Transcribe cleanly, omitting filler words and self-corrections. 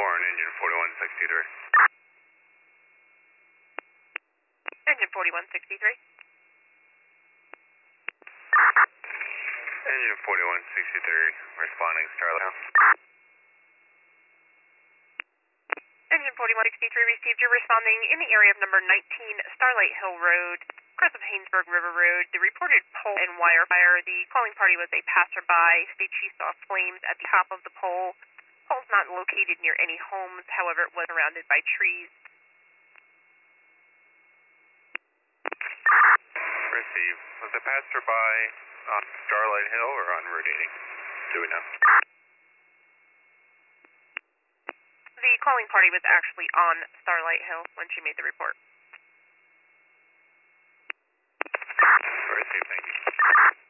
on engine 4163. Engine 4163. Engine 4163, responding Starlight Hill. Engine 4163 received. You're responding in the area of number 19 Starlight Hill Road, crest of Haynesburg River Road. The reported pole and wire fire. The calling party was a passerby. States she saw flames at the top of the pole. Pole's not located near any homes, however, it was surrounded by trees. Receive. Was the passerby on Starlight Hill or on Route 80? Do we know? The calling party was actually on Starlight Hill when she made the report. Receive, thank you.